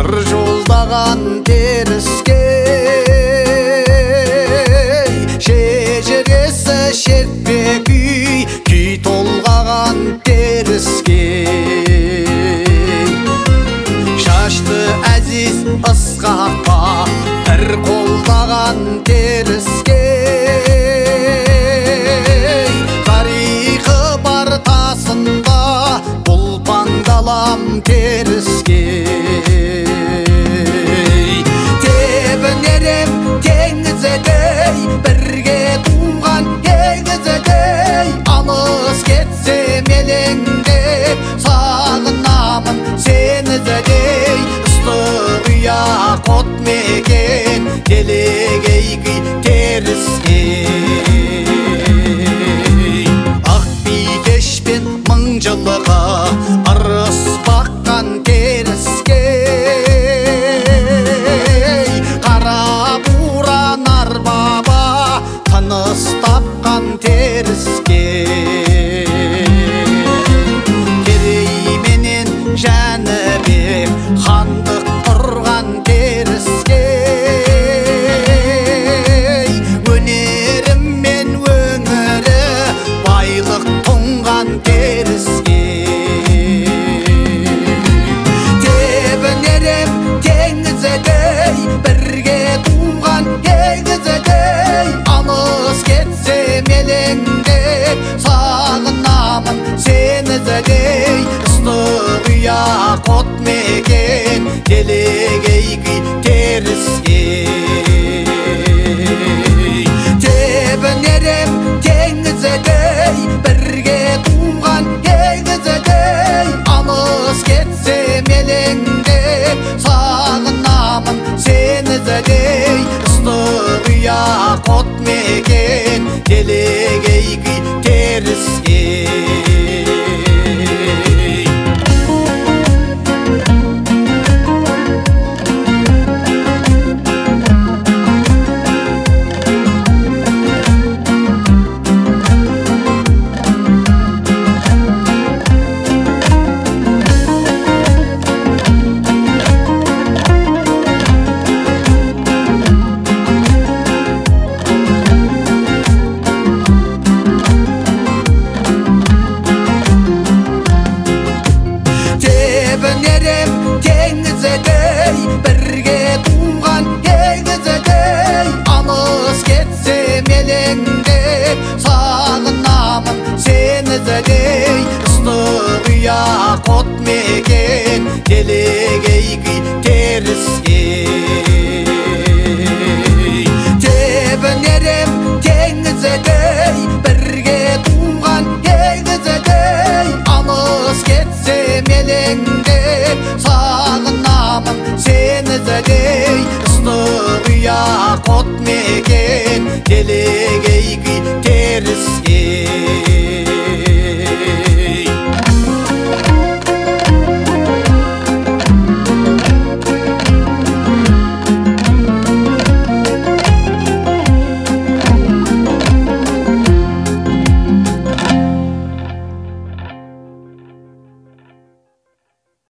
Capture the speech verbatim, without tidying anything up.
жыр жолдаған теріске шежіресі шертпе күй күй толғаған теріске шашты әзиз ысқаққа бір қолдаған теріске тарихы бар тасында бұлпаңдалам теріске тебінерем теңізедей бірге туған егізедей алыс кетсем елеңдеп сағынамын сені зедей ыстық ұяқ от мекен делегей күй теріске ақ бикешпен мың жылғы ырыс баққан теріске қара бура нарбаба тыныс тапқан теріске керей менен жәнібек хан